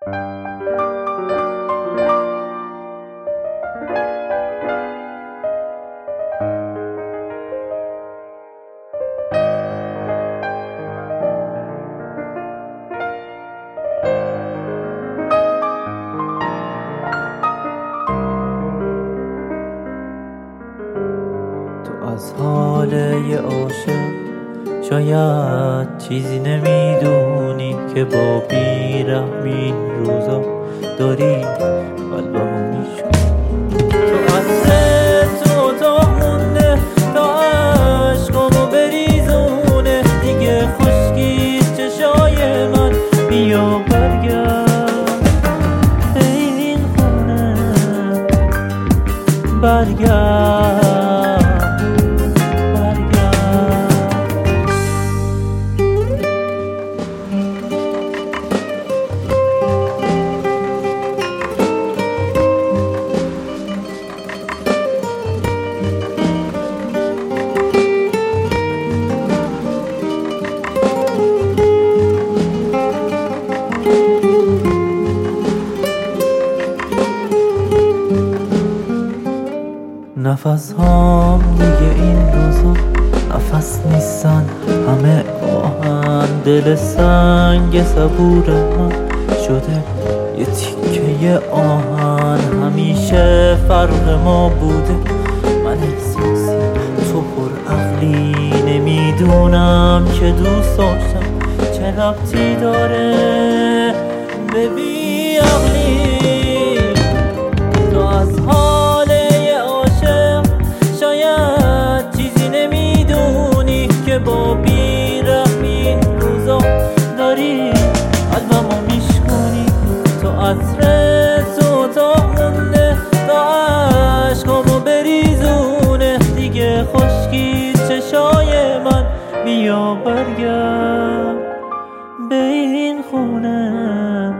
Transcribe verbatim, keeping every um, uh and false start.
از حال یه عاشق شاید چیزی نمیدونی که با بیرحمی این روزا داری قلبمو میشکنی. تو عطر تو اتاق مونده تا عشقامو بریزونه، دیگه خشکی چشای من بیا برگرد به این خونه، برگرد. نفس هام دیگه این روزا نفس نیستن، همه آهن. دل سنگ صبور من شده یه تیکه آهن. همیشه فرق ما بوده من احساسی تو پر عقلی، نمیدونم که دوست داشتم چه ربطی داره به بی عقلی. تو از حال با بیرحمی این روزا داری قلبمو میشکنی. تو عطر تو اتاق مونده تا عشقامو بریزونه، دیگه خشکی چشای من بیا برگرد به این خونه.